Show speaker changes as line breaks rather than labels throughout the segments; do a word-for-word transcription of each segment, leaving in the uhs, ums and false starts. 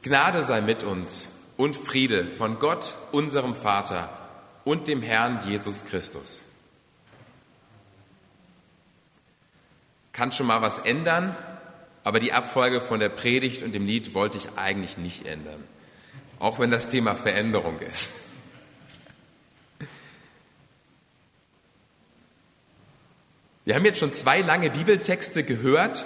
Gnade sei mit uns und Friede von Gott, unserem Vater und dem Herrn Jesus Christus. Kann schon mal was ändern, aber die Abfolge von der Predigt und dem Lied wollte ich eigentlich nicht ändern, auch wenn das Thema Veränderung ist. Wir haben jetzt schon zwei lange Bibeltexte gehört.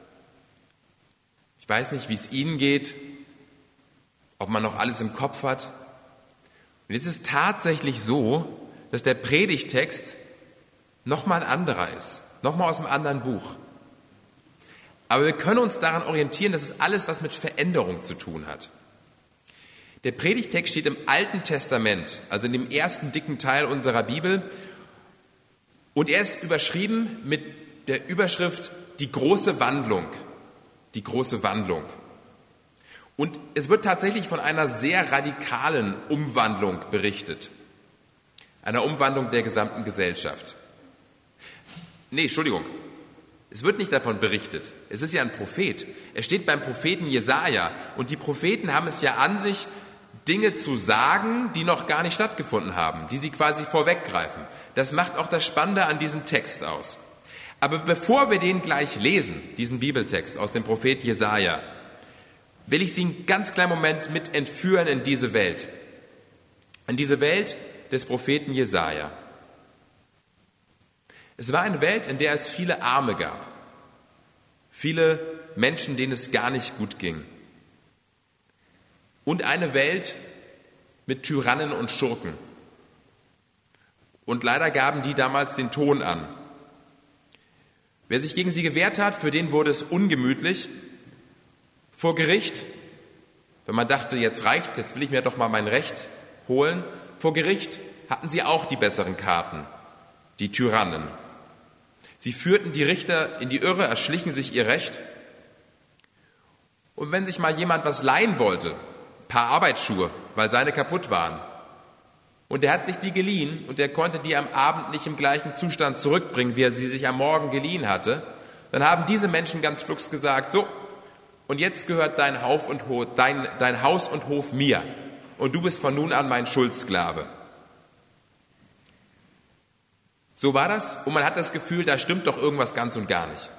Ich weiß nicht, wie es Ihnen geht, ob man noch alles im Kopf hat. Und jetzt ist es tatsächlich so, dass der Predigtext nochmal ein anderer ist, nochmal aus einem anderen Buch. Aber wir können uns daran orientieren, dass es alles was mit Veränderung zu tun hat. Der Predigtext steht im Alten Testament, also in dem ersten dicken Teil unserer Bibel. Und er ist überschrieben mit der Überschrift Die große Wandlung. Die große Wandlung. Und es wird tatsächlich von einer sehr radikalen Umwandlung berichtet. Einer Umwandlung der gesamten Gesellschaft. Nee, Entschuldigung. Es wird nicht davon berichtet. Es ist ja ein Prophet. Er steht beim Propheten Jesaja. Und die Propheten haben es ja an sich, Dinge zu sagen, die noch gar nicht stattgefunden haben, die sie quasi vorweggreifen. Das macht auch das Spannende an diesem Text aus. Aber bevor wir den gleich lesen, diesen Bibeltext aus dem Prophet Jesaja, will ich Sie einen ganz kleinen Moment mit entführen in diese Welt. In diese Welt des Propheten Jesaja. Es war eine Welt, in der es viele Arme gab. Viele Menschen, denen es gar nicht gut ging. Und eine Welt mit Tyrannen und Schurken. Und leider gaben die damals den Ton an. Wer sich gegen sie gewehrt hat, für den wurde es ungemütlich. Vor Gericht, wenn man dachte, jetzt reicht's, jetzt will ich mir doch mal mein Recht holen, vor Gericht hatten sie auch die besseren Karten, die Tyrannen. Sie führten die Richter in die Irre, erschlichen sich ihr Recht. Und wenn sich mal jemand was leihen wollte, ein paar Arbeitsschuhe, weil seine kaputt waren, und er hat sich die geliehen und er konnte die am Abend nicht im gleichen Zustand zurückbringen, wie er sie sich am Morgen geliehen hatte, dann haben diese Menschen ganz flugs gesagt, so, und jetzt gehört dein Haus und Hof, dein, dein Haus und Hof mir. Und du bist von nun an mein Schuldsklave. So war das. Und man hat das Gefühl, da stimmt doch irgendwas ganz und gar nicht.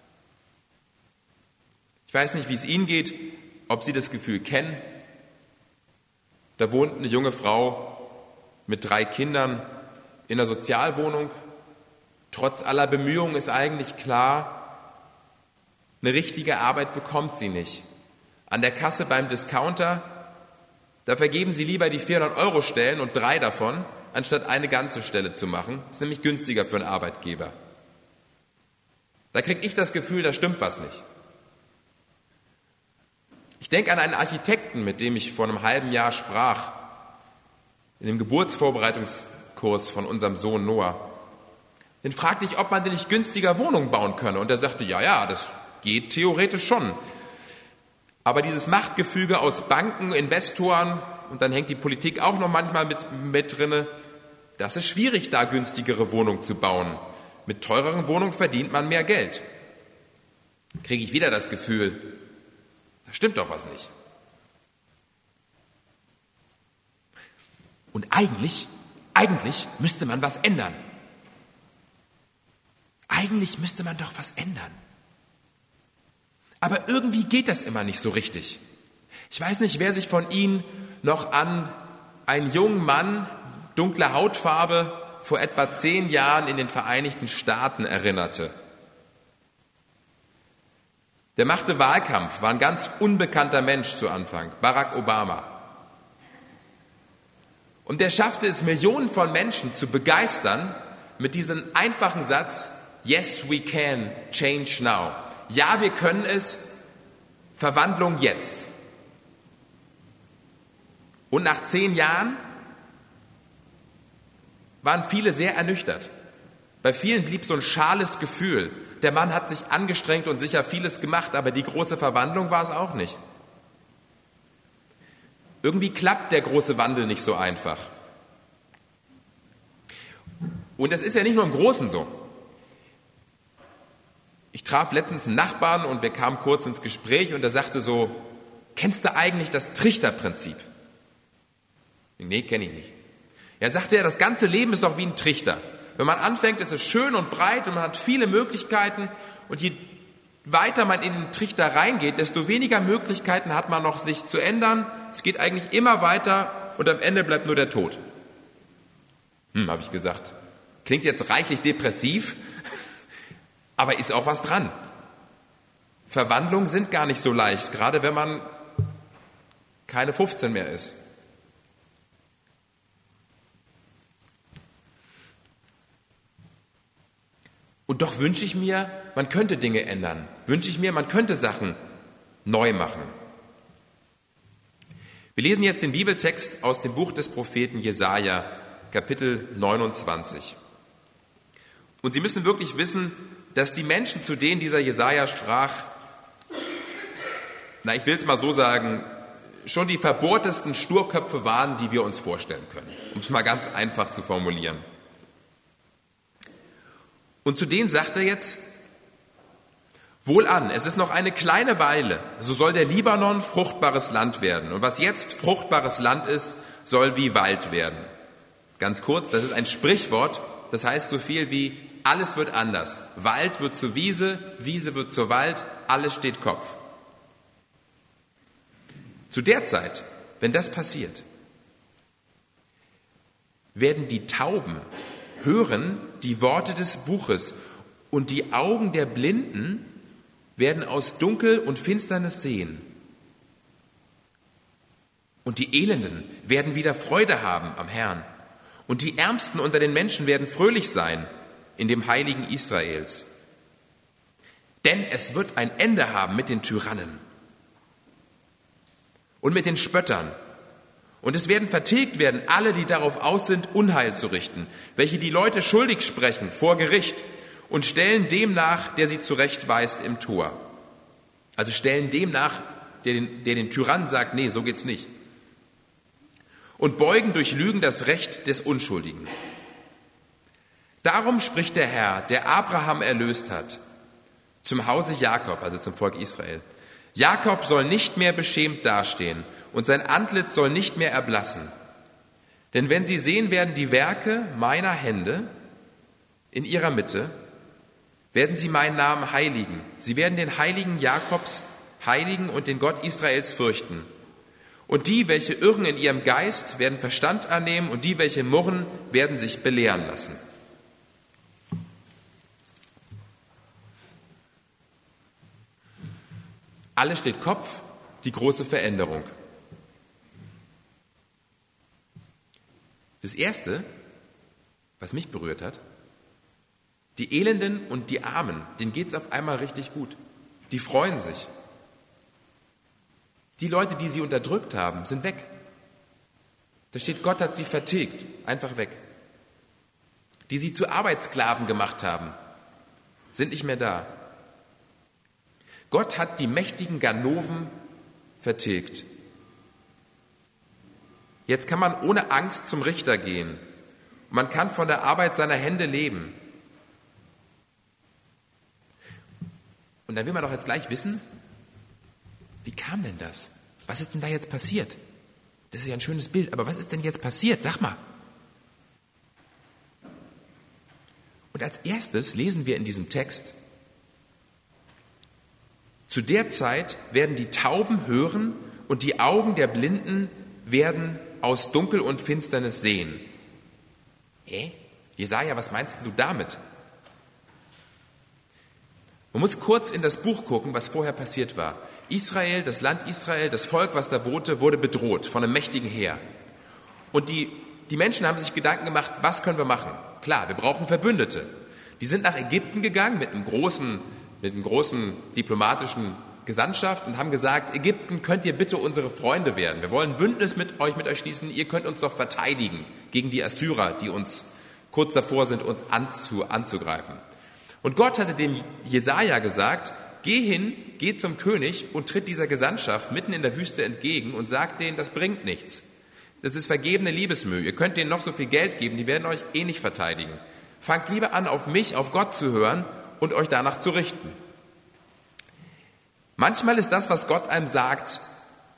Ich weiß nicht, wie es Ihnen geht, ob Sie das Gefühl kennen. Da wohnt eine junge Frau mit drei Kindern in einer Sozialwohnung. Trotz aller Bemühungen ist eigentlich klar, eine richtige Arbeit bekommt sie nicht. An der Kasse beim Discounter, da vergeben sie lieber die vierhundert Euro Stellen und drei davon, anstatt eine ganze Stelle zu machen. Das ist nämlich günstiger für einen Arbeitgeber. Da kriege ich das Gefühl, da stimmt was nicht. Ich denke an einen Architekten, mit dem ich vor einem halben Jahr sprach, in dem Geburtsvorbereitungskurs von unserem Sohn Noah. Den fragte ich, ob man denn nicht günstiger Wohnungen bauen könne. Und er sagte, ja, ja, das geht theoretisch schon. Aber dieses Machtgefüge aus Banken, Investoren und dann hängt die Politik auch noch manchmal mit, mit drinne, das ist schwierig, da günstigere Wohnungen zu bauen. Mit teureren Wohnungen verdient man mehr Geld. Kriege ich wieder das Gefühl, da stimmt doch was nicht. Und eigentlich, eigentlich müsste man was ändern. Eigentlich müsste man doch was ändern. Aber irgendwie geht das immer nicht so richtig. Ich weiß nicht, wer sich von Ihnen noch an einen jungen Mann, dunkler Hautfarbe, vor etwa zehn Jahren in den Vereinigten Staaten erinnerte. Der machte Wahlkampf, war ein ganz unbekannter Mensch zu Anfang, Barack Obama. Und der schaffte es, Millionen von Menschen zu begeistern mit diesem einfachen Satz, Yes, we can, change now. Ja, wir können es, Verwandlung jetzt. Und nach zehn Jahren waren viele sehr ernüchtert. Bei vielen blieb so ein schales Gefühl. Der Mann hat sich angestrengt und sicher vieles gemacht, aber die große Verwandlung war es auch nicht. Irgendwie klappt der große Wandel nicht so einfach. Und das ist ja nicht nur im Großen so. Ich traf letztens einen Nachbarn und wir kamen kurz ins Gespräch und er sagte so, kennst du eigentlich das Trichterprinzip? Nee, kenne ich nicht. Ja, sagt er, das ganze Leben ist doch wie ein Trichter. Wenn man anfängt, ist es schön und breit und man hat viele Möglichkeiten. Und je weiter man in den Trichter reingeht, desto weniger Möglichkeiten hat man noch, sich zu ändern. Es geht eigentlich immer weiter und am Ende bleibt nur der Tod. Hm, habe ich gesagt. Klingt jetzt reichlich depressiv, aber ist auch was dran. Verwandlungen sind gar nicht so leicht, gerade wenn man keine fünfzehn mehr ist. Und doch wünsche ich mir, man könnte Dinge ändern. Wünsche ich mir, man könnte Sachen neu machen. Wir lesen jetzt den Bibeltext aus dem Buch des Propheten Jesaja, Kapitel neunundzwanzig. Und Sie müssen wirklich wissen, dass die Menschen, zu denen dieser Jesaja sprach, na, ich will es mal so sagen, schon die verbohrtesten Sturköpfe waren, die wir uns vorstellen können, um es mal ganz einfach zu formulieren. Und zu denen sagt er jetzt, wohlan, es ist noch eine kleine Weile, so soll der Libanon fruchtbares Land werden. Und was jetzt fruchtbares Land ist, soll wie Wald werden. Ganz kurz, das ist ein Sprichwort, das heißt so viel wie, alles wird anders. Wald wird zur Wiese, Wiese wird zur Wald, alles steht Kopf. Zu der Zeit, wenn das passiert, werden die Tauben hören die Worte des Buches und die Augen der Blinden werden aus Dunkel und Finsternis sehen. Und die Elenden werden wieder Freude haben am Herrn. Und die Ärmsten unter den Menschen werden fröhlich sein in dem Heiligen Israels. Denn es wird ein Ende haben mit den Tyrannen und mit den Spöttern. Und es werden vertilgt werden alle, die darauf aus sind, Unheil zu richten, welche die Leute schuldig sprechen vor Gericht und stellen dem nach, der sie zurechtweist im Tor. Also stellen dem nach, der den, der den Tyrannen sagt, nee, so geht's nicht. Und beugen durch Lügen das Recht des Unschuldigen. Darum spricht der Herr, der Abraham erlöst hat, zum Hause Jakob, also zum Volk Israel. Jakob soll nicht mehr beschämt dastehen, und sein Antlitz soll nicht mehr erblassen. Denn wenn sie sehen werden die Werke meiner Hände in ihrer Mitte, werden sie meinen Namen heiligen. Sie werden den Heiligen Jakobs heiligen und den Gott Israels fürchten. Und die, welche irren in ihrem Geist, werden Verstand annehmen, und die, welche murren, werden sich belehren lassen. Alles steht Kopf, die große Veränderung. Das Erste, was mich berührt hat, die Elenden und die Armen, denen geht es auf einmal richtig gut. Die freuen sich. Die Leute, die sie unterdrückt haben, sind weg. Da steht, Gott hat sie vertilgt, einfach weg. Die sie zu Arbeitssklaven gemacht haben, sind nicht mehr da. Gott hat die mächtigen Ganoven vertilgt. Jetzt kann man ohne Angst zum Richter gehen. Man kann von der Arbeit seiner Hände leben. Und dann will man doch jetzt gleich wissen, wie kam denn das? Was ist denn da jetzt passiert? Das ist ja ein schönes Bild, aber was ist denn jetzt passiert? Sag mal. Und als erstes lesen wir in diesem Text, zu der Zeit werden die Tauben hören und die Augen der Blinden werden aus Dunkel und Finsternis sehen. Hä? Jesaja, was meinst du damit? Man muss kurz in das Buch gucken, was vorher passiert war. Israel, das Land Israel, das Volk, was da wohnte, wurde bedroht von einem mächtigen Heer. Und die, die Menschen haben sich Gedanken gemacht, was können wir machen? Klar, wir brauchen Verbündete. Die sind nach Ägypten gegangen mit einem großen, mit einem großen diplomatischen Gesandtschaft und haben gesagt, Ägypten, könnt ihr bitte unsere Freunde werden. Wir wollen ein Bündnis mit euch, mit euch schließen. Ihr könnt uns doch verteidigen gegen die Assyrer, die uns kurz davor sind, uns anzu, anzugreifen. Und Gott hatte dem Jesaja gesagt, geh hin, geh zum König und tritt dieser Gesandtschaft mitten in der Wüste entgegen und sagt denen, das bringt nichts. Das ist vergebene Liebesmühe. Ihr könnt denen noch so viel Geld geben, die werden euch eh nicht verteidigen. Fangt lieber an, auf mich, auf Gott zu hören und euch danach zu richten. Manchmal ist das, was Gott einem sagt,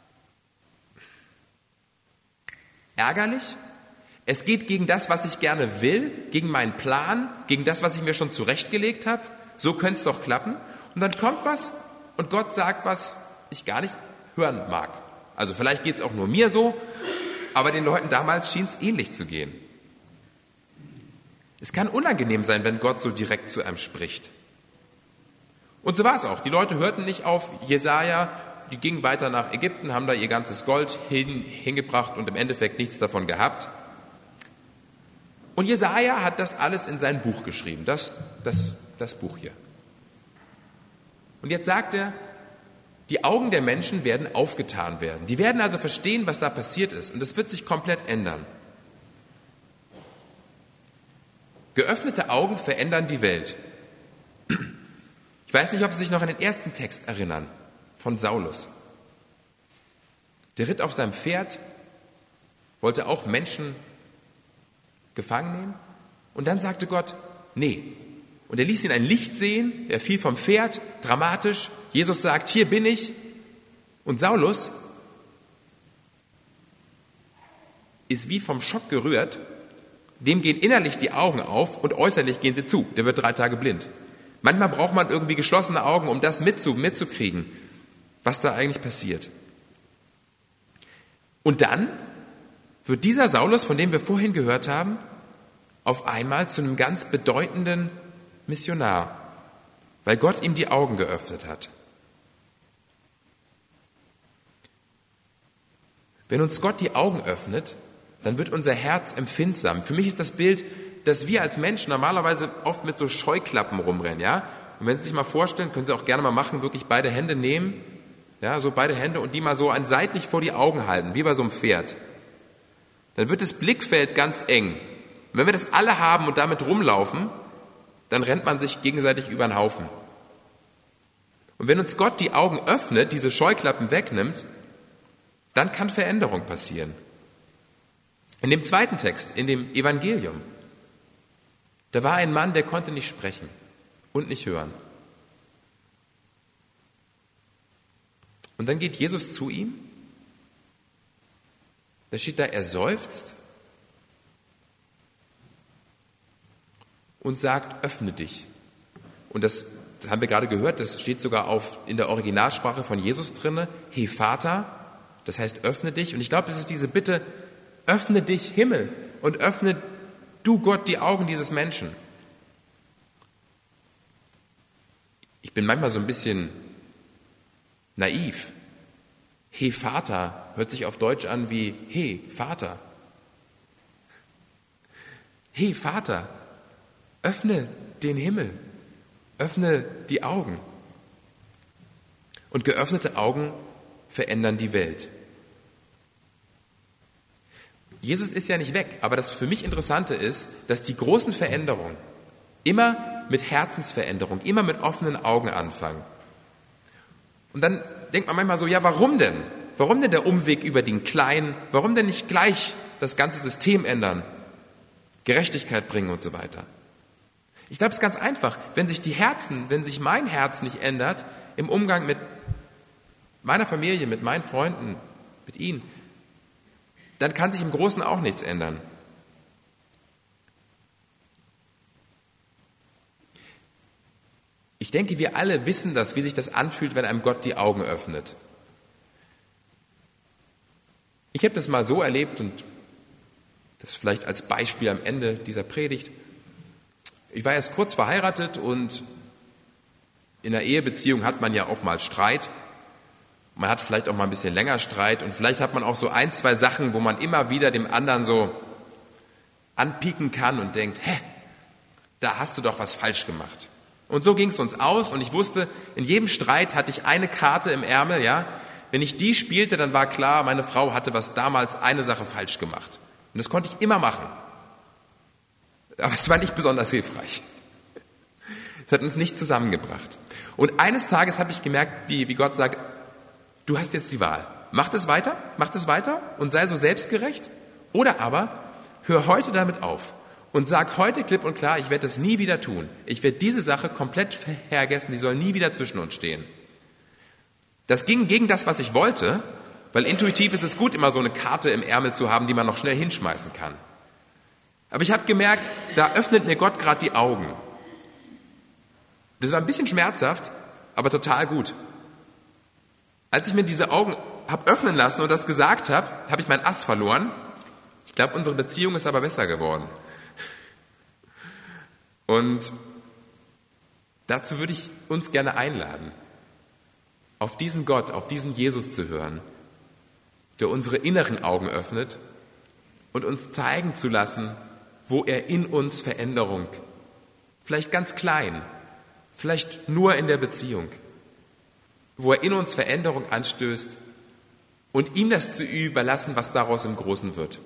ärgerlich. Es geht gegen das, was ich gerne will, gegen meinen Plan, gegen das, was ich mir schon zurechtgelegt habe. So könnte es doch klappen. Und dann kommt was und Gott sagt, was ich gar nicht hören mag. Also vielleicht geht es auch nur mir so, aber den Leuten damals schien es ähnlich zu gehen. Es kann unangenehm sein, wenn Gott so direkt zu einem spricht. Und so war es auch. Die Leute hörten nicht auf Jesaja, die gingen weiter nach Ägypten, haben da ihr ganzes Gold hin, hingebracht und im Endeffekt nichts davon gehabt. Und Jesaja hat das alles in sein Buch geschrieben, das, das, das Buch hier. Und jetzt sagt er, die Augen der Menschen werden aufgetan werden. Die werden also verstehen, was da passiert ist. Und es wird sich komplett ändern. Geöffnete Augen verändern die Welt. Ich weiß nicht, ob Sie sich noch an den ersten Text erinnern, von Saulus. Der ritt auf seinem Pferd, wollte auch Menschen gefangen nehmen. Und dann sagte Gott, nee. Und er ließ ihn ein Licht sehen, er fiel vom Pferd, dramatisch. Jesus sagt, hier bin ich. Und Saulus ist wie vom Schock gerührt. Dem gehen innerlich die Augen auf und äußerlich gehen sie zu. Der wird drei Tage blind. Manchmal braucht man irgendwie geschlossene Augen, um das mitzu, mitzukriegen, was da eigentlich passiert. Und dann wird dieser Saulus, von dem wir vorhin gehört haben, auf einmal zu einem ganz bedeutenden Missionar, weil Gott ihm die Augen geöffnet hat. Wenn uns Gott die Augen öffnet, dann wird unser Herz empfindsam. Für mich ist das Bild, dass wir als Menschen normalerweise oft mit so Scheuklappen rumrennen, ja? Und wenn Sie sich mal vorstellen, können Sie auch gerne mal machen, wirklich beide Hände nehmen, ja, so beide Hände und die mal so an seitlich vor die Augen halten, wie bei so einem Pferd. Dann wird das Blickfeld ganz eng. Und wenn wir das alle haben und damit rumlaufen, dann rennt man sich gegenseitig über den Haufen. Und wenn uns Gott die Augen öffnet, diese Scheuklappen wegnimmt, dann kann Veränderung passieren. In dem zweiten Text, in dem Evangelium, da war ein Mann, der konnte nicht sprechen und nicht hören. Und dann geht Jesus zu ihm, da steht da, er seufzt und sagt, öffne dich. Und das, das haben wir gerade gehört, das steht sogar auf, in der Originalsprache von Jesus drinne, He Vater, das heißt öffne dich. Und ich glaube, es ist diese Bitte, öffne dich Himmel und öffne du Gott die Augen dieses Menschen. Ich bin manchmal so ein bisschen naiv. He Vater hört sich auf Deutsch an wie He Vater. He Vater, öffne den Himmel, öffne die Augen. Und geöffnete Augen verändern die Welt. Jesus ist ja nicht weg, aber das für mich Interessante ist, dass die großen Veränderungen immer mit Herzensveränderung, immer mit offenen Augen anfangen. Und dann denkt man manchmal so, ja, warum denn? Warum denn der Umweg über den Kleinen? Warum denn nicht gleich das ganze System ändern, Gerechtigkeit bringen und so weiter? Ich glaube, es ist ganz einfach. Wenn sich die Herzen, wenn sich mein Herz nicht ändert, im Umgang mit meiner Familie, mit meinen Freunden, mit Ihnen, dann kann sich im Großen auch nichts ändern. Ich denke, wir alle wissen das, wie sich das anfühlt, wenn einem Gott die Augen öffnet. Ich habe das mal so erlebt und das vielleicht als Beispiel am Ende dieser Predigt. Ich war erst kurz verheiratet und in einer Ehebeziehung hat man ja auch mal Streit. Man hat vielleicht auch mal ein bisschen länger Streit und vielleicht hat man auch so ein, zwei Sachen, wo man immer wieder dem anderen so anpieken kann und denkt, hä, da hast du doch was falsch gemacht. Und so ging es uns aus und ich wusste, in jedem Streit hatte ich eine Karte im Ärmel, ja. Wenn ich die spielte, dann war klar, meine Frau hatte was damals eine Sache falsch gemacht. Und das konnte ich immer machen. Aber es war nicht besonders hilfreich. Es hat uns nicht zusammengebracht. Und eines Tages habe ich gemerkt, wie, wie Gott sagt, du hast jetzt die Wahl. Mach das weiter, mach das weiter und sei so selbstgerecht. Oder aber hör heute damit auf und sag heute klipp und klar, ich werde das nie wieder tun. Ich werde diese Sache komplett vergessen, die soll nie wieder zwischen uns stehen. Das ging gegen das, was ich wollte, Weil intuitiv ist es gut, immer so eine Karte im Ärmel zu haben, die man noch schnell hinschmeißen kann. Aber ich habe gemerkt, da öffnet mir Gott gerade die Augen. Das war ein bisschen schmerzhaft, aber total gut. Als ich mir diese Augen habe öffnen lassen und das gesagt habe, habe ich meinen Ass verloren. Ich glaube, unsere Beziehung ist aber besser geworden. Und dazu würde ich uns gerne einladen, auf diesen Gott, auf diesen Jesus zu hören, der unsere inneren Augen öffnet und uns zeigen zu lassen, wo er in uns Veränderung, vielleicht ganz klein, vielleicht nur in der Beziehung, wo er in uns Veränderung anstößt und ihm das zu überlassen, was daraus im Großen wird.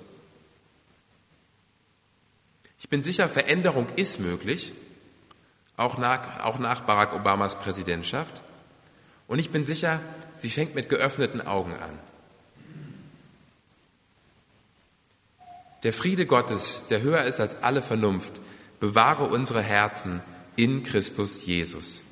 Ich bin sicher, Veränderung ist möglich, auch nach, auch nach Barack Obamas Präsidentschaft. Und ich bin sicher, sie fängt mit geöffneten Augen an. Der Friede Gottes, der höher ist als alle Vernunft, bewahre unsere Herzen in Christus Jesus.